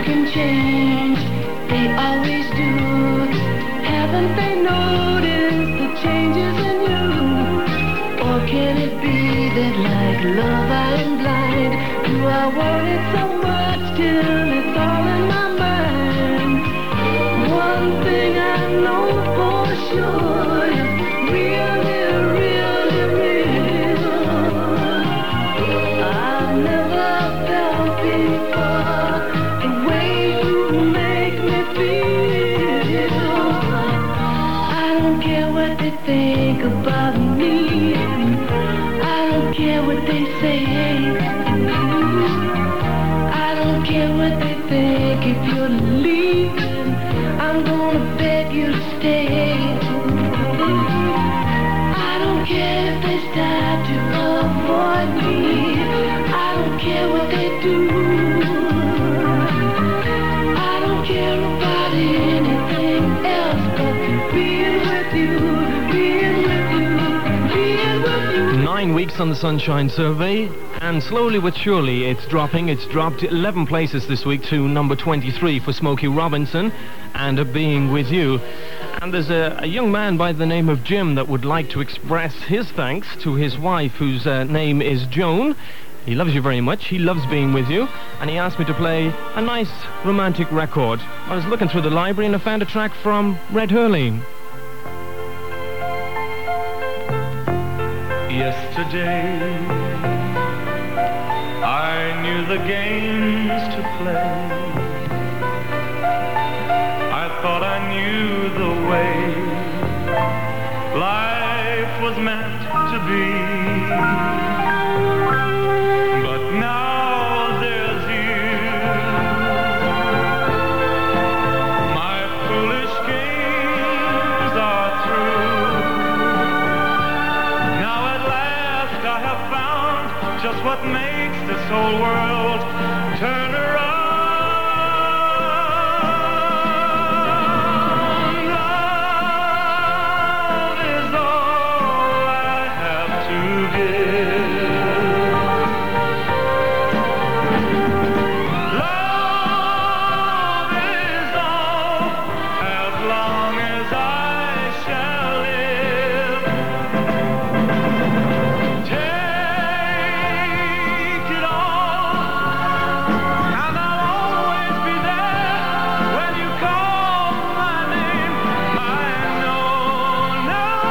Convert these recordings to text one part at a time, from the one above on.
can change, they always do. Haven't they noticed the changes in you? Or can it be that like love I am blind? Do I want it so much till it's all in my mind? One thing I know for sure is really, really real. I've never felt before the way you make me feel. I don't care what they think about me. I don't care what they say. I don't care what they think. If you're leaving, I'm gonna beg you to stay. I don't care if they start to avoid me. I don't care what they do. I don't care about anything else but being with you, being with you, being with you. 9 weeks on the Sunshine Survey, and slowly but surely it's dropping. It's dropped 11 places this week to number 23 for Smokey Robinson and Being With You. And there's a young man by the name of Jim that would like to express his thanks to his wife, whose name is Joan. He loves you very much. He loves being with you. And he asked me to play a nice romantic record. I was looking through the library and I found a track from Red Hurley. Yesterday, I knew the games to play. I thought I knew the way life was meant to be. But now there's you. My foolish games are through. Now at last I have found just what makes this whole world turn around. Love is all I have to give. Love is all as long as I shall live. Take it all, and I'll always be there when you call my name. I know now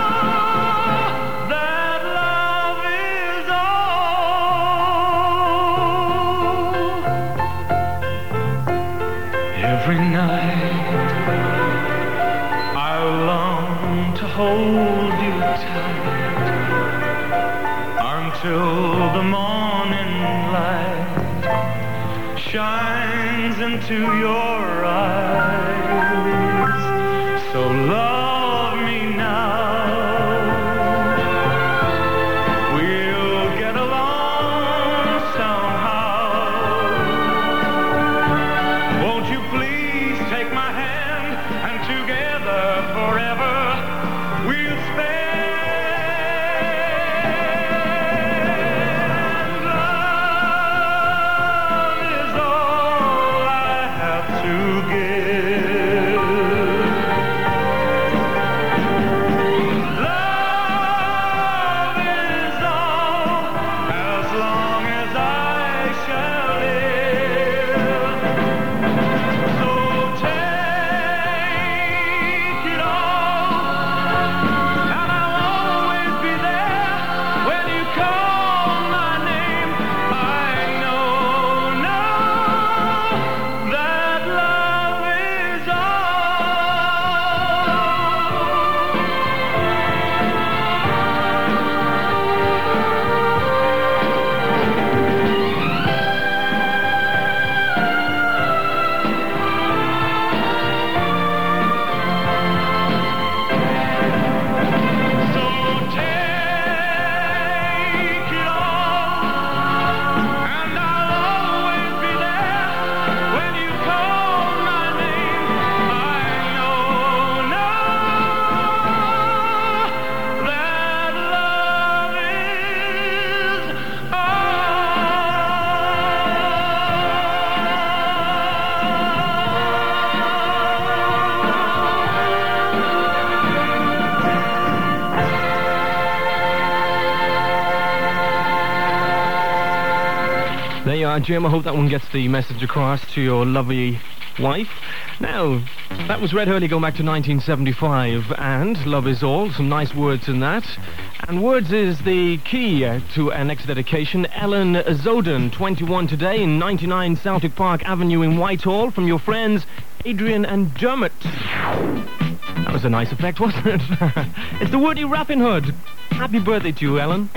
that love is all. Every night I long to hold you tight until the morning light shines into your eyes. So love me now. We'll get along somehow. Won't you please take my hand, and together forever we'll spend. Love is all I have to There you are, Jim. I hope that one gets the message across to your lovely wife. Now, that was Red Hurley going back to 1975, and Love Is All, some nice words in that. And words is the key to our next dedication. Ellen Zoden, 21 today, in 99 Celtic Park Avenue in Whitehall, from your friends Adrian and Dermot. That was a nice effect, wasn't it? It's the Woody Rapping Hood. Happy birthday to you, Ellen.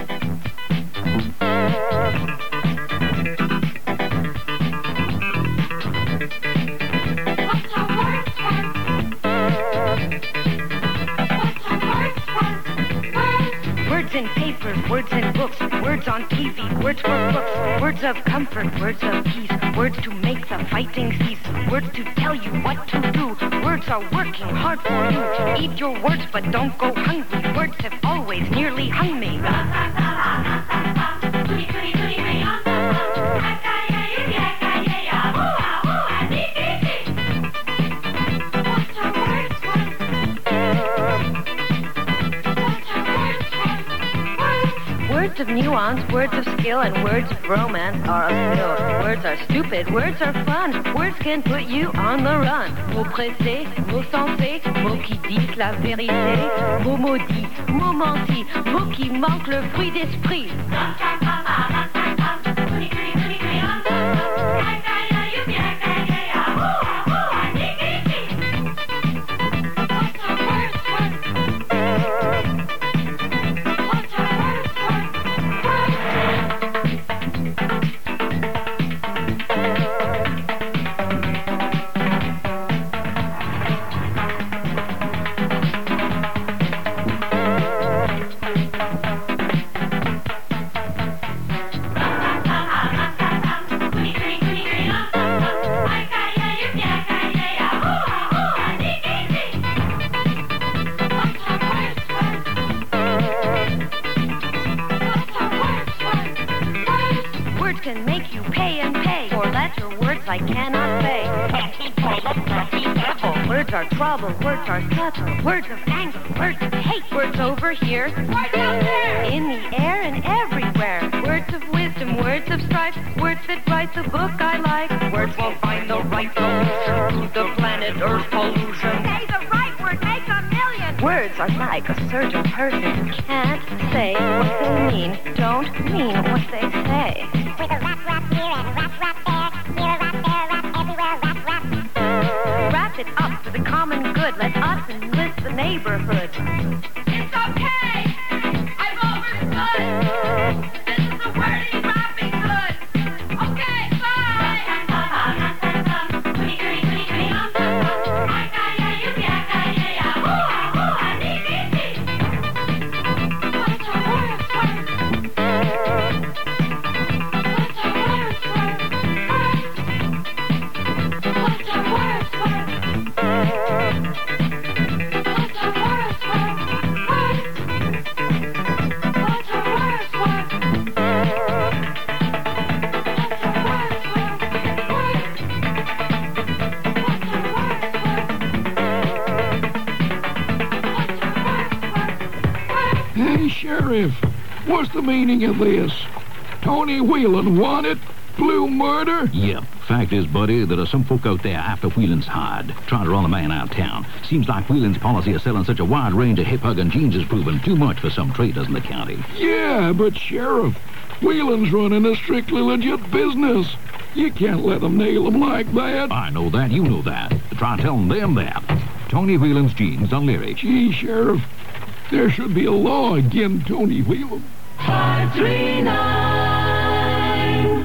Words in paper, words in books, words on TV, words for books, words of comfort, words of peace, words to make the fighting cease, words to tell you what to do. Words are working hard for you to eat your words, but don't go hungry. Words have always nearly hung me. Words of nuance, words of skill, and words of romance are a skill. Words are stupid, words are fun. Words can put you on the run. Mots pressés, mots sensés, mots qui disent la vérité. Mots maudits, mots mentis, mots qui manquent le fruit d'esprit. Can make you pay and pay for letter words I cannot say. Words are trouble, words are subtle, words of anger, words of hate, words over here, words out there, in the air and everywhere. Words of wisdom, words of strife, words that write the book I like. Words will find the right solution to the planet Earth pollution. Say the right word, make a million. Words are like a certain person can't say what they mean, don't mean what they say. With a rap, rap here and rap, rap there. Here, rap there, rap everywhere, rap, rap. Wrap it up for the common good. Let us enlist the neighborhood. It's okay. I've overstood. This is the wordy rapping hood. Okay, bye. Hey, Sheriff, what's the meaning of this? Tony Whelan wanted? Blue murder? Yep. Fact is, buddy, there are some folk out there after Whelan's hide, trying to run the man out of town. Seems like Whelan's policy of selling such a wide range of hip-hugging jeans has proven too much for some traders in the county. Yeah, but Sheriff, Whelan's running a strictly legit business. You can't let them nail him like that. I know that, you know that. Try telling them that. Tony Whelan's jeans on Lyric. Gee, Sheriff, there should be a law against Tony Whelan. 539.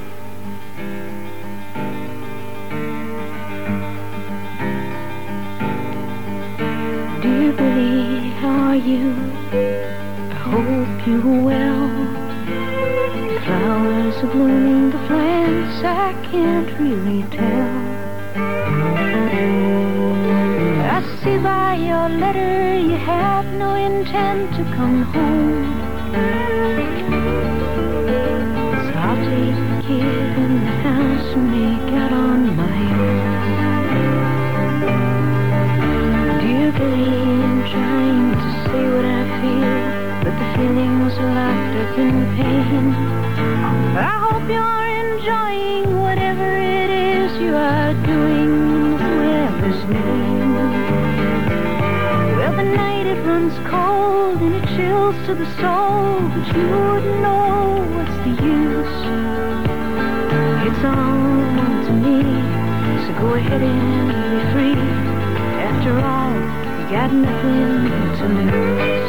Dear Billy, how are you? I hope you're well. Flowers are blooming, the plants I can't really tell. I see by your letter you have no intent to come home. So I'll take the kid in the house and make out on my own. Dear Billy, I'm trying to say what I feel, but the feelings are locked up in pain. I hope you're in is cold and it chills to the soul, but you wouldn't know what's the use. It's all one to me, so go ahead and be free. After all, you got nothing to lose.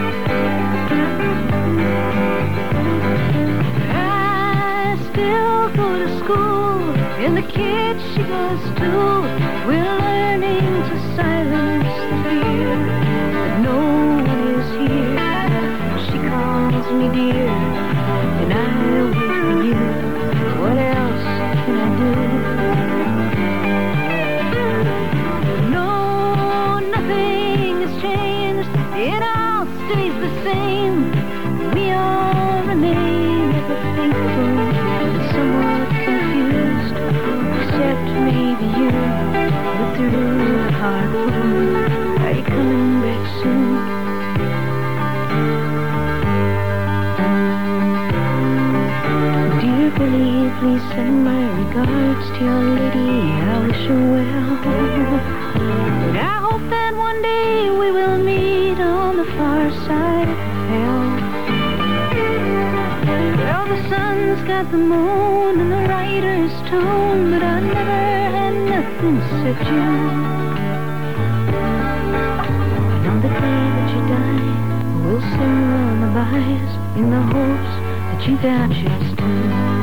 I still go to school, and the kid she goes to, we're learning to silence the fear that no one is here. She calls me dear, and I wait for you. What else can I do? No, nothing has changed. It all stays the same. We all remain ever faithful and somewhat confused, except maybe you. But through the hard road, are you coming back soon? Dear Billy, please send my regards to your lady. I wish her well. And I hope that one day we will meet on the far side of hell. Well, the sun's got the moon and the writer's tone, but I never had nothing except you. And on the day that you die, we'll sing lullabies in the hopes that you got yours too.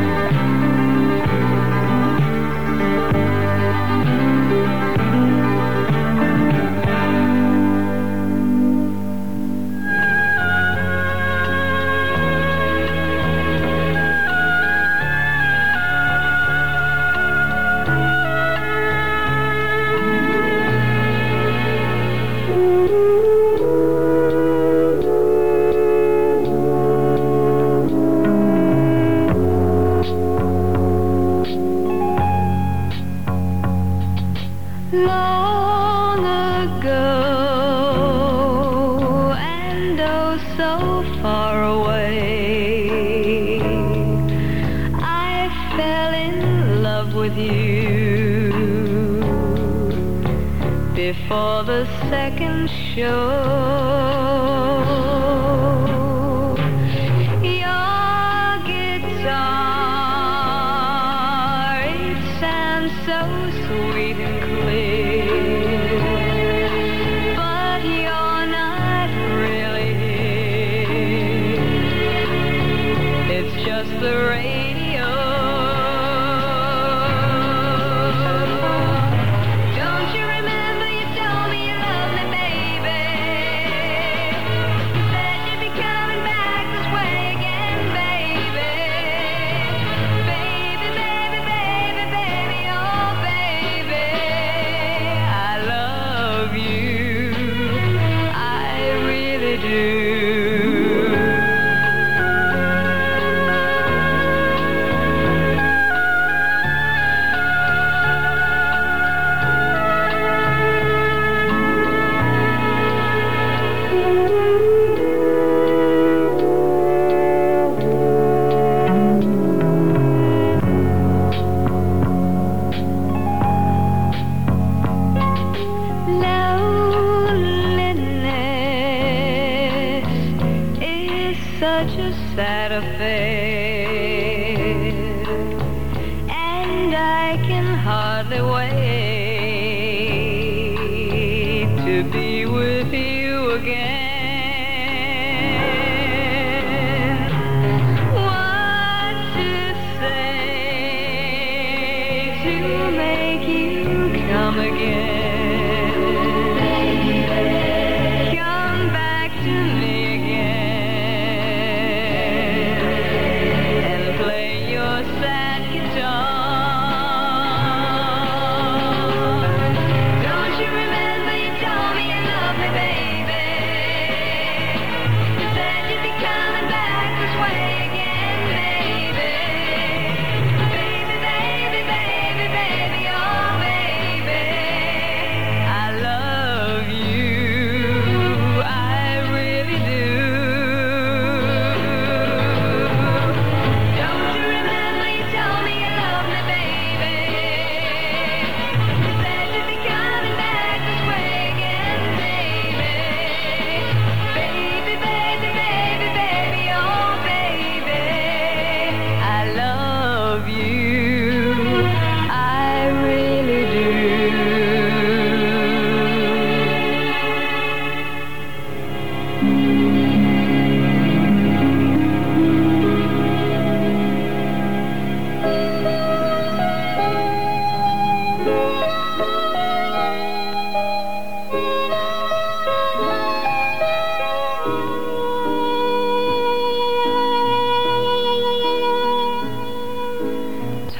Long ago, and oh so far away, I fell in love with you before the second show. Your guitar, it sounds so sweet and clear, but you're not really here. It's just the radio. Don't you remember you told me you loved me, baby? You said you'd be coming back this way again, baby. Baby, baby, baby, baby, oh baby, I love you, I really do. Loneliness is such a sad affair, and I can hardly wait to be with you again. What to say to make you come again? Come back to me again and play your sad guitar. Don't you remember you told me you loved me, baby? You said you'd be coming back this way again, baby. Baby, baby, baby, baby, oh baby,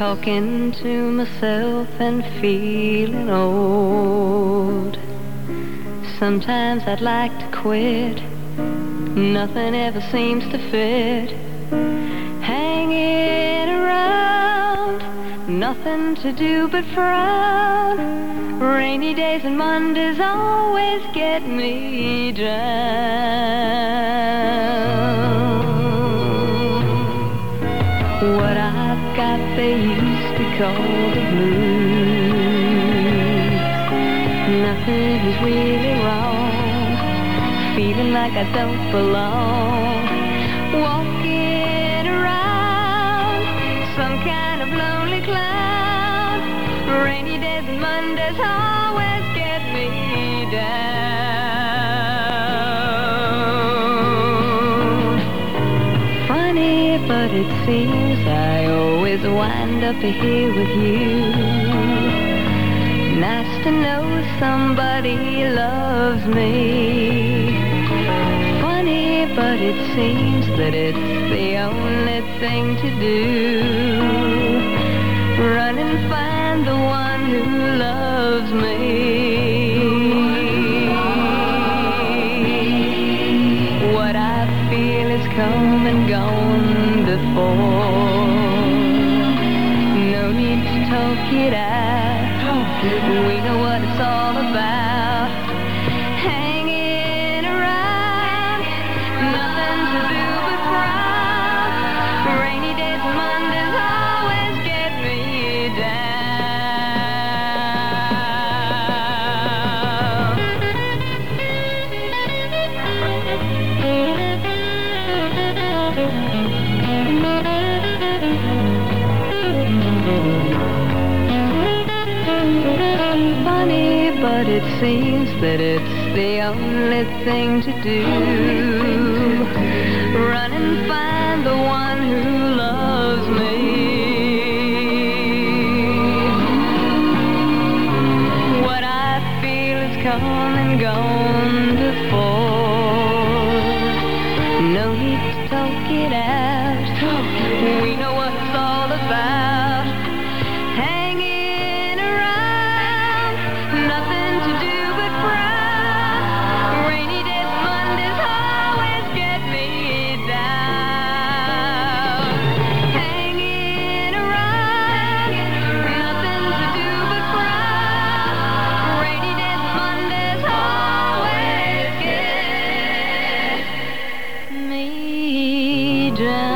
talking to myself and feeling old. Sometimes I'd like to quit. Nothing ever seems to fit. Hanging around, nothing to do but frown. Rainy days and Mondays always get me down. What I've got they used to call the blues. Nothing is really wrong, feeling like I don't belong. Walking around, some kind of lonely cloud. Rainy days and Mondays always get me down. Funny, but it seems I always wind up here with you. Nice to know somebody loves me. Funny, but it seems that it's the only thing to do. Run and find the one who loves me. What I feel is come and gone before. No need to talk it out. We know what it's all about. Hanging around, nothing to do but frown. Rainy days and Mondays always get me Funny, but it seems that it's the only thing to do. Run and find the one who loves me. What I feel is come and gone before. No need to talk it out. We know what it's all about. Hanging around, nothing to do but frown. Rainy days and Mondays always get me down. Hanging around, nothing to do but frown. Rainy days and Mondays always get me down.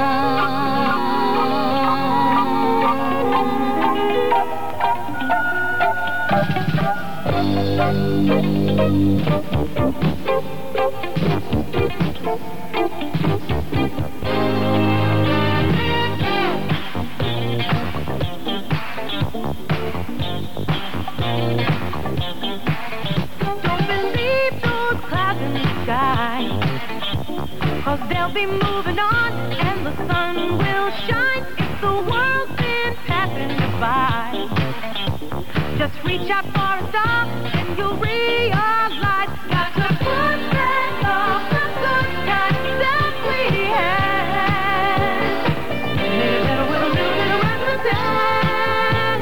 Don't believe those clouds in the sky, 'cause they'll be moving on and the sun will shine if the world's been passing you by. Just reach out for a star and you'll realize got to put back all the good times that we had. Little with a little rock the time.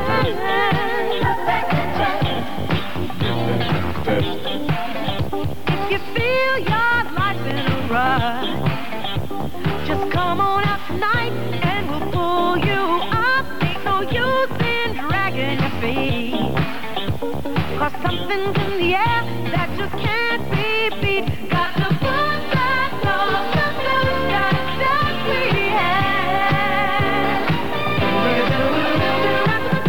If you feel your life in a rush, just come on out tonight and we'll pull you up. Ain't no use in dragging your feet, 'cause something's in the air that just can't be beat. Got to put back all the good times that we had. Little rock the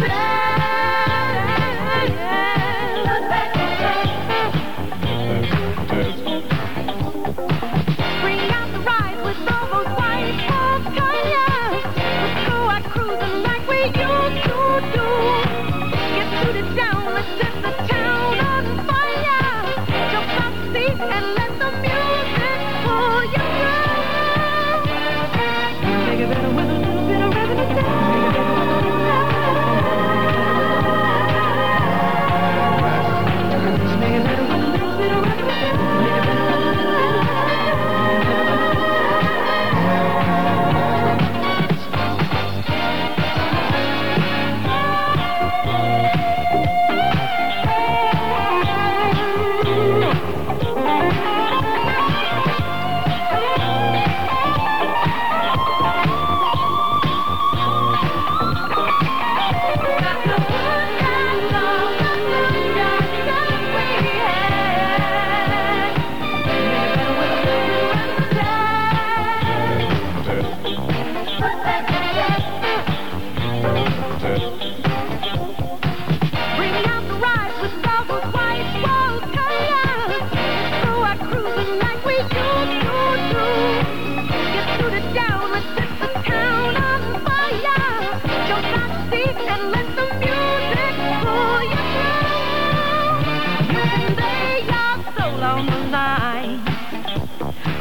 Bring out the ride with all those white folks, colors. Let's go out cruising like we used to do. Get suited down, let's set the town on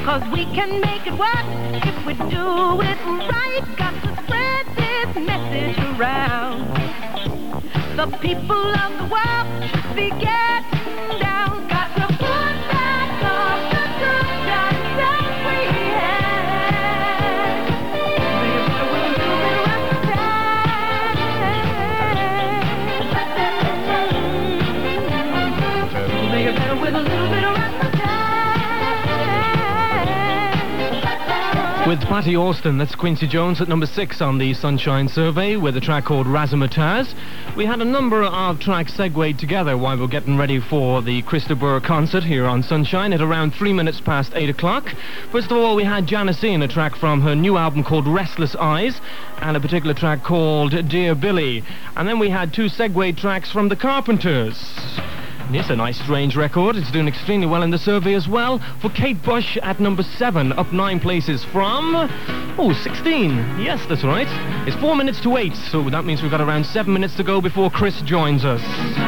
'cause we can make it work if we do it right. Got to spread this message around. The people of the world should be getting down. Got to put back up the good times that we had. Make it better with a little bit of Rastafari. Make it better with a little bit of Rastafari. With Patty Austin, that's Quincy Jones at number 6 on the Sunshine Survey with a track called Razzmatazz. We had a number of tracks segued together while we were getting ready for the Krista Burr concert here on Sunshine at around 3 minutes past 8 o'clock. First of all, we had Janisine, a track from her new album called Restless Eyes, and a particular track called Dear Billy. And then we had 2 segued tracks from the Carpenters. It's a nice strange record. It's doing extremely well in the survey as well. For Kate Bush at number 7, up 9 places from 16. Yes, that's right. It's 4 minutes to 8, so that means we've got around 7 minutes to go before Chris joins us.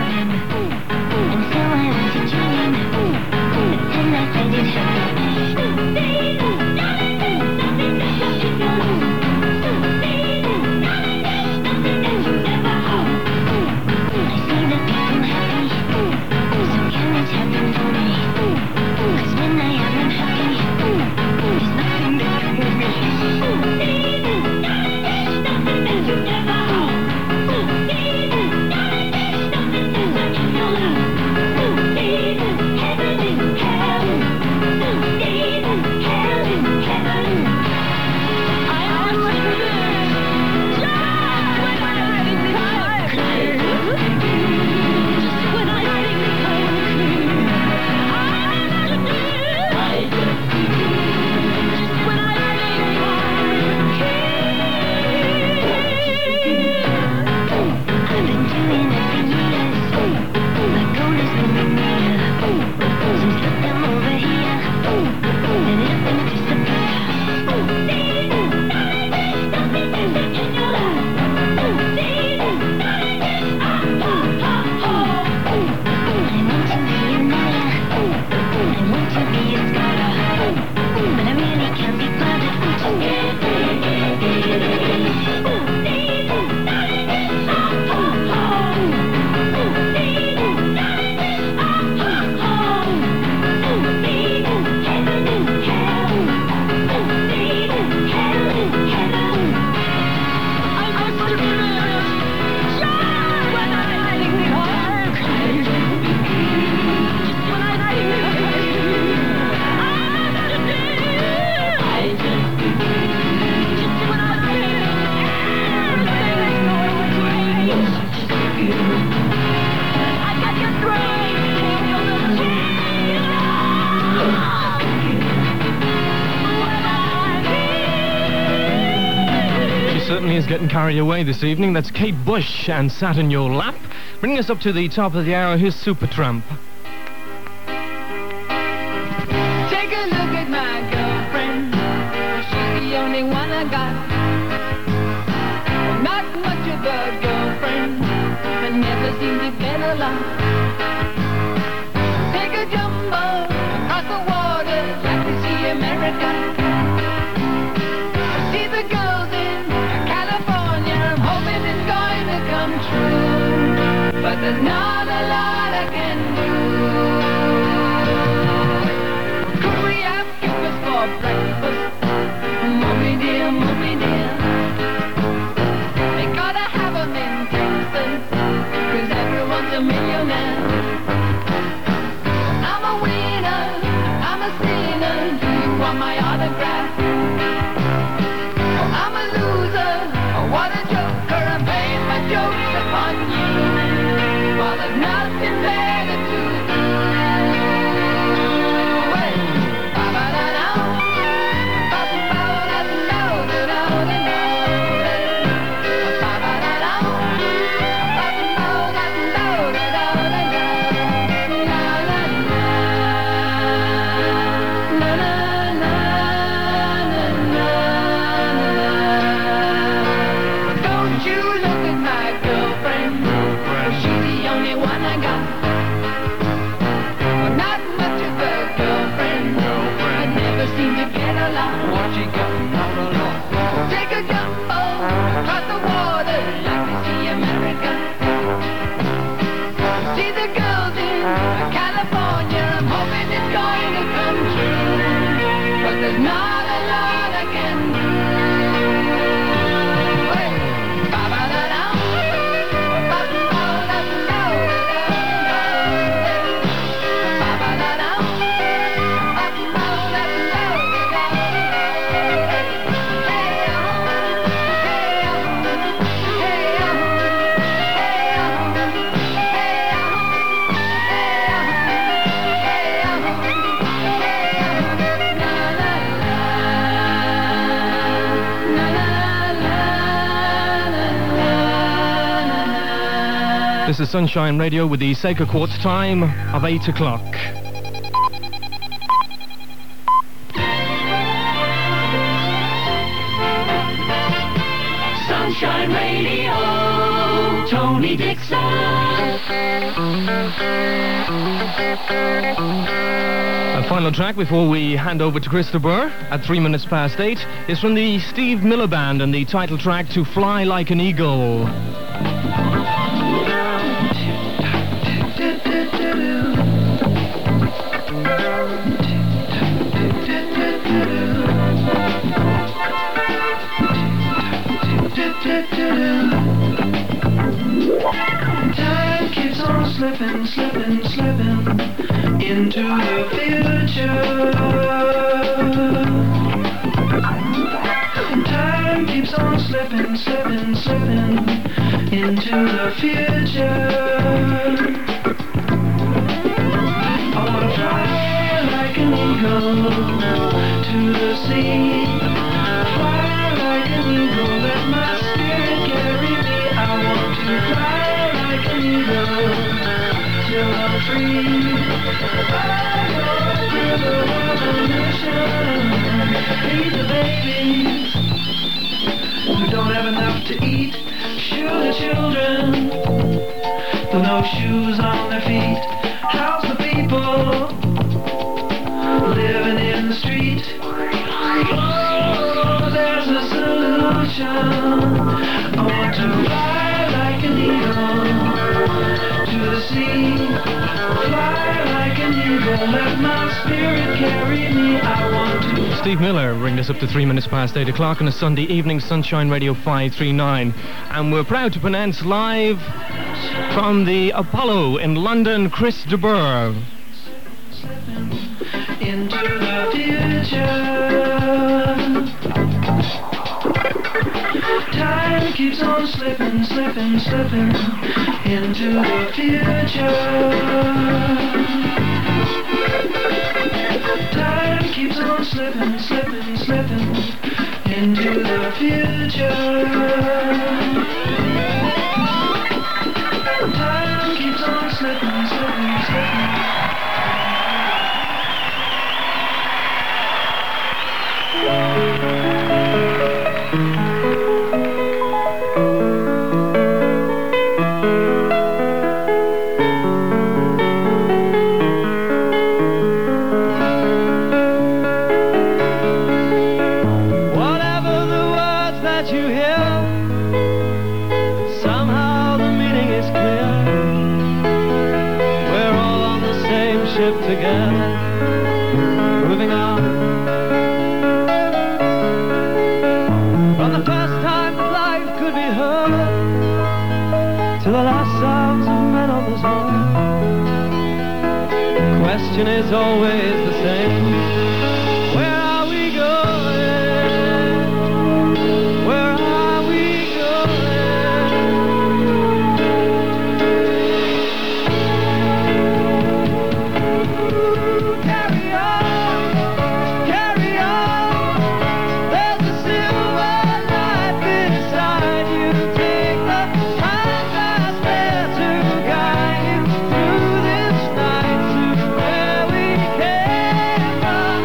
Certainly is getting carried away this evening. That's Kate Bush and Sat in Your Lap. Bringing us up to the top of the hour, here's Supertramp. Take a look at my girlfriend. She's the only one I got. Not much of a girlfriend, but never seemed to get a lot. Take a jumbo across the water, like to see America. See the girls in California, I'm hoping it's going to come true. But there's not a lot I can do. Could we have breakfast for breakfast? Mommy dear, mommy dear. They gotta have 'em in Texas, 'cause everyone's a millionaire. I'm a winner, I'm a sinner. Do you want my autograph? I'm a loser, what a joker. I'm paying my jokes upon you. Well, there's nothing there to across the water like to see America. See the girls in California, I'm hoping it's going to come true, but there's not a lot I can do. Hey, ba-ba-da-dum, ba-ba-da-dum, ba-ba-da-dum, This is Sunshine Radio with the Seika Quartz time of 8 o'clock. Sunshine Radio, Tony Dixon. A final track before we hand over to Christopher at 3 minutes past 8 is from the Steve Miller Band and the title track To Fly Like an Eagle. Time keeps on slipping, slipping, slipping into the future. Time keeps on slipping, slipping, slipping into the future. I wanna fly like an eagle to the sea. Fly like an eagle, let my spirit carry me. I want to fly like an eagle till I'm free. Through the revolution, feed the babies who don't have enough to eat. Shoe the children with no shoes on their feet. House the people living in the street. Oh, there's a solution. I want to fly like an eagle to the sea. Fly like an eagle, let my spirit carry me. I want to. Steve Miller bringing us up to 3 minutes past 8 o'clock on a Sunday evening, Sunshine Radio 539. And we're proud to pronounce live from the Apollo in London, Chris de Burgh. Into the future. Time keeps on slipping, slipping, slipping into the future. Time keeps on slipping, slipping, slipping into the future. Time keeps on slipping, slipping, slipping. Whatever the words that you hear, somehow the meaning is clear. We're all on the same ship together, moving on. From the first time that life could be heard, to the last sounds of men on the zone. The question is always the same. Where are we going? Where are we going? Carry on, carry on. There's a silver light beside you. Take the time that's there to guide you through this night to where we came from.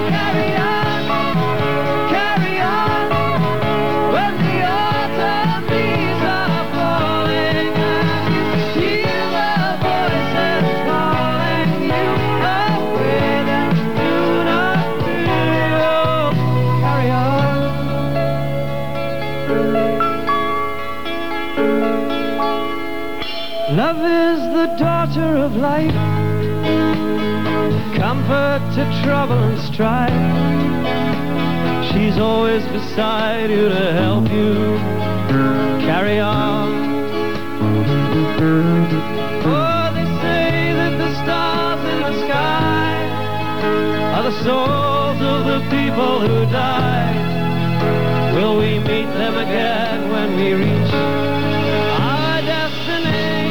Love is the daughter of life, comfort to trouble and strife. She's always beside you to help you carry on. Oh, they say that the stars in the sky are the souls of the people who died. Will we meet them again when we reach our destination?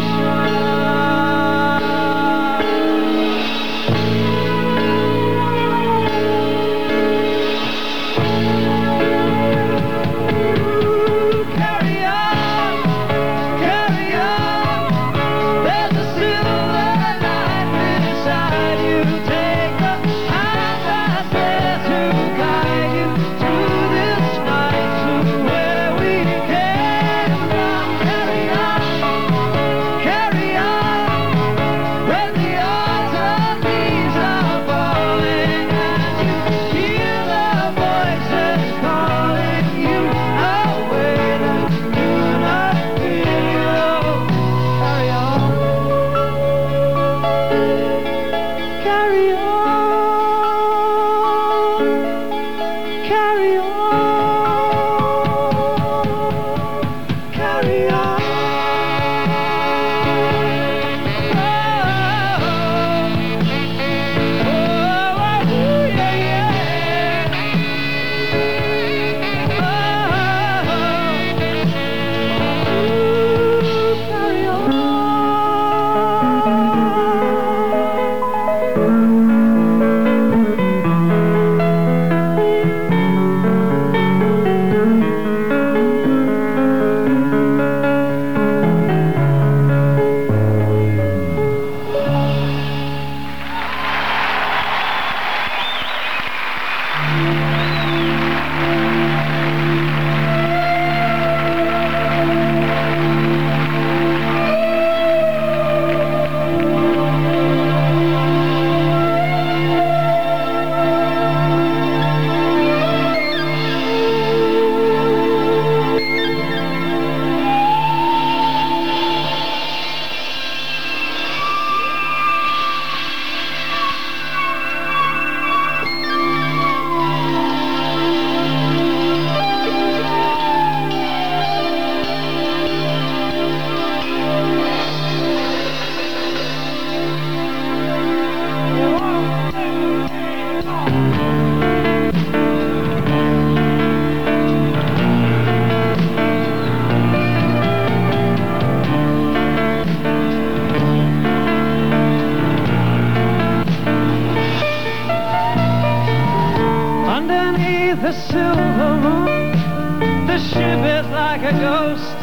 The silver moon, the ship is like a ghost.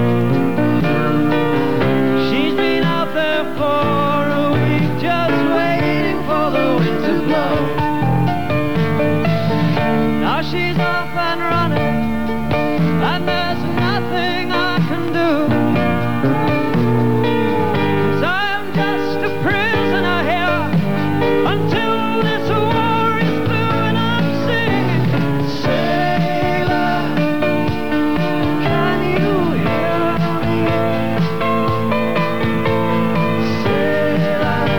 She's been out there for a week, just waiting for the wind to blow. Now she's off and running, and there's nothing I can do. 'Cause I am just a prisoner here until this war is through, and I'm singing. Sailor, can you hear me? Sailor,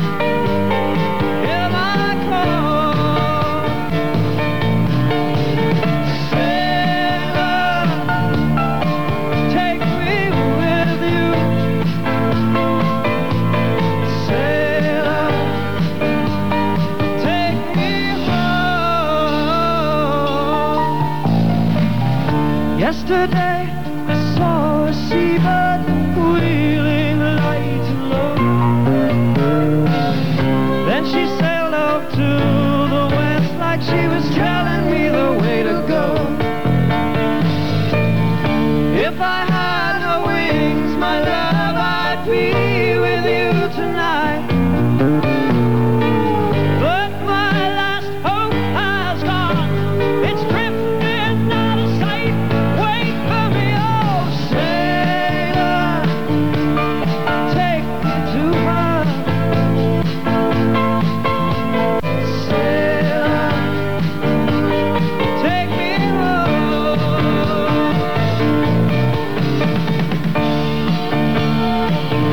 hear my call. Sailor, take me with you. Sailor, take me home. Yesterday I saw a seabird wheeling light and low. Then she sailed off to the west like she was telling me the way to go. If I had no wings, my love, I'd be with you tonight. But my last hope has gone. It's drifting out of sight. Wait for me, oh sailor, take me to her. Sailor, take me home.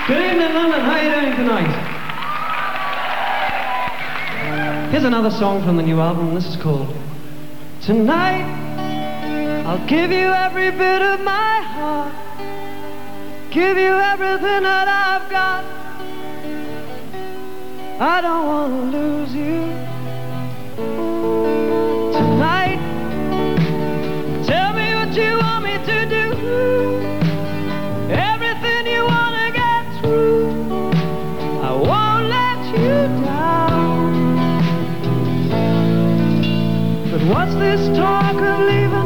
Good evening, London. How are you doing tonight? Here's another song from the new album. This is called Tonight. I'll give you every bit of my heart, give you everything that I've got. I don't want to lose you tonight. Tell me what you want me to do, everything you want to get through. I won't let you down. But what's this talk of leaving?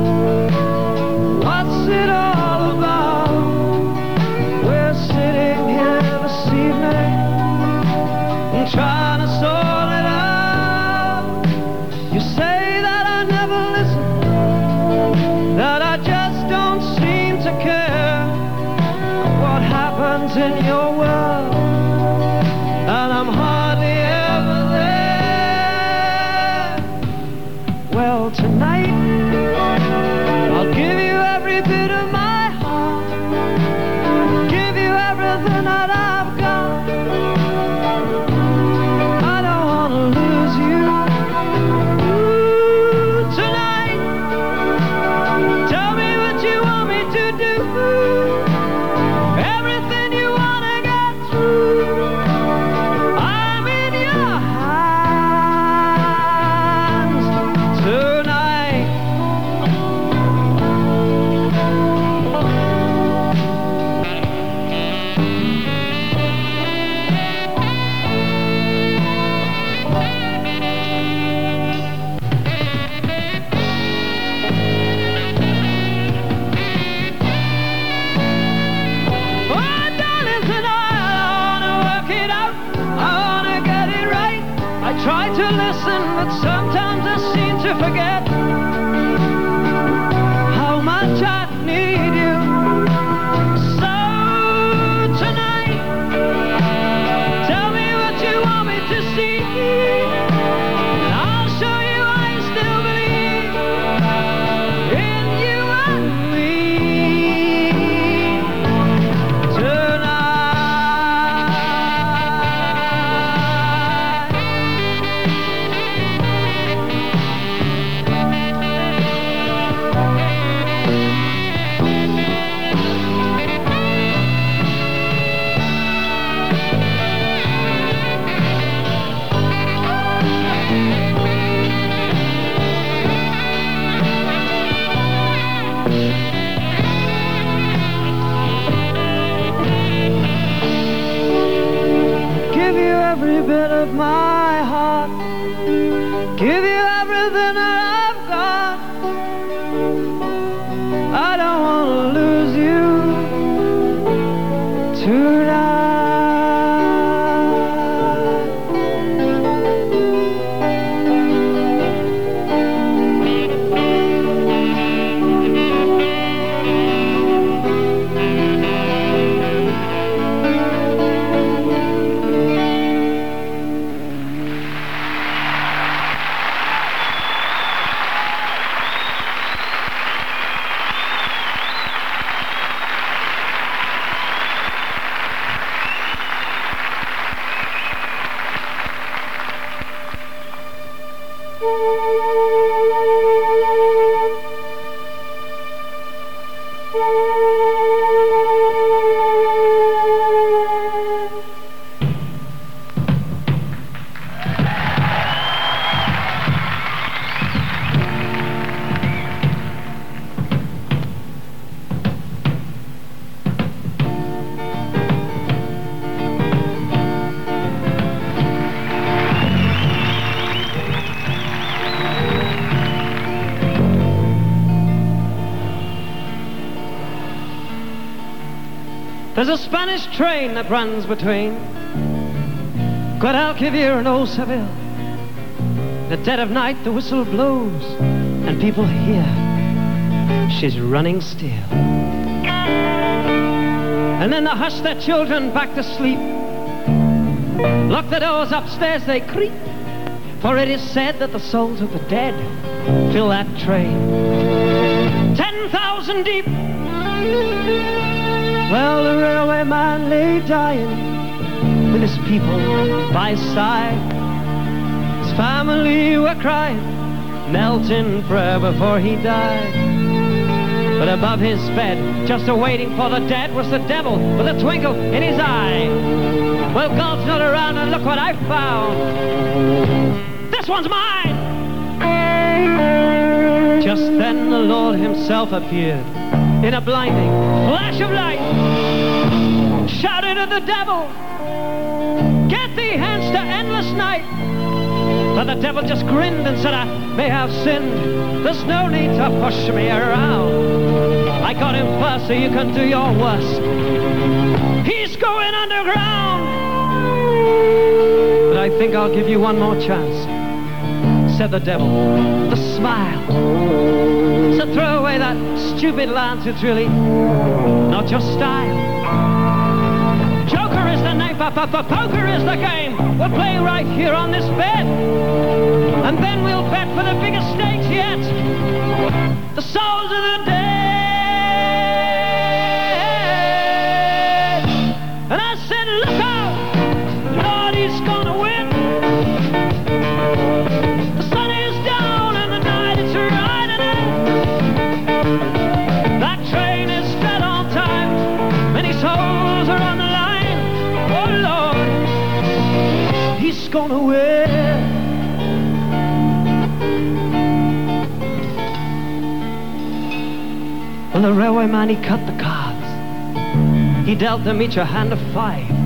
What's it all about? We're sitting here this evening and trying to sort it out. You say that I never listen, that I just don't seem to care what happens in your world, and I'm hardly ever there. Well, tonight I'll give you every bit of my heart, give you everything that I've got. I don't want to lose you tonight. Tell me what you want me to do, everything you want to get through. I'm in your hands tonight. Try to listen, but sometimes I seem to forget how much I need you. So tonight, tell me what you want me to see, and I'll show you I still believe in you and me tonight. Give you every bit of my heart, give you everything that I've got. I don't want to lose you tonight. There's a Spanish train that runs between Guadalquivir and Old Seville. In the dead of night the whistle blows and people hear she's running still. And then they hush their children back to sleep, lock the doors, upstairs they creep, for it is said that the souls of the dead fill that train 10,000 deep. Well, the railway man lay dying with his people by his side. His family were crying, knelt in prayer before he died. But above his bed, just awaiting for the dead, was the devil with a twinkle in his eye. Well, God's not around, and look what I found. This one's mine! Just then the Lord himself appeared in a blinding flash of light, shouted at the devil, "Get thee hence to endless night." But the devil just grinned and said, "I may have sinned. There's no need to push me around. I got him first so you can do your worst. He's going underground. But I think I'll give you one more chance," said the devil, with a smile. "So throw away that stupid lance, it's really not your style. Joker is the name, but poker is the game. We'll play right here on this bed, and then we'll bet for the biggest stakes yet, the souls of the dead." And I said, "Look out, Lord, he's gonna win. The sun is down and the night is riding in. That train is dead on time, many souls are on the line. Oh Lord, he's gonna win." Well, the railway man, he cut the cards. He dealt them each a hand of 5.